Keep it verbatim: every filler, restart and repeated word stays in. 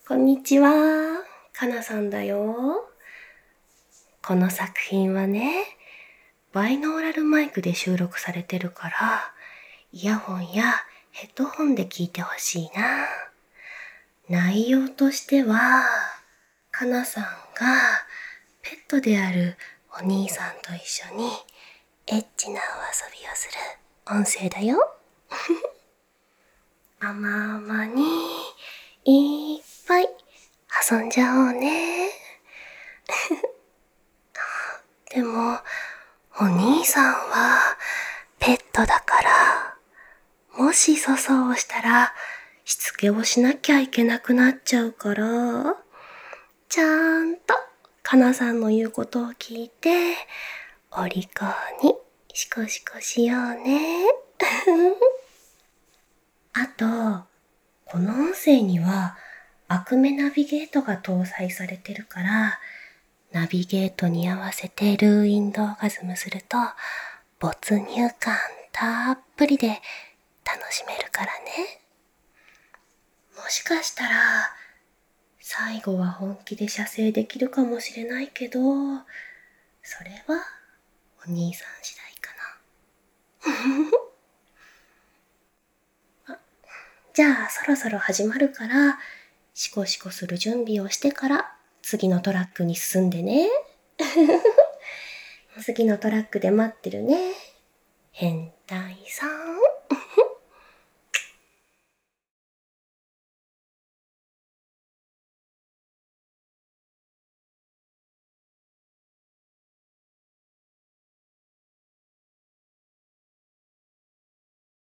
こんにちは、かなさんだよ。この作品はね、バイノーラルマイクで収録されてるから、イヤホンやヘッドホンで聞いてほしいな。内容としては、かなさんがペットであるお兄さんと一緒にエッチなお遊びをする音声だよ。甘々にいっぱい遊んじゃおうね。でも、お兄さんはペットだから、もし粗相をしたらしつけをしなきゃいけなくなっちゃうから、ちゃんとかなさんの言うことを聞いて、お利口にシコシコしようね。あと、この音声にはアクメナビゲートが搭載されてるから、ナビゲートに合わせてルーインドオーガズムすると没入感たっぷりで楽しめるからね。もしかしたら最後は本気で射精できるかもしれないけど、それはお兄さん次第かな。あ、じゃあそろそろ始まるから、シコシコする準備をしてから次のトラックに進んでね。次のトラックで待ってるね。変態さん。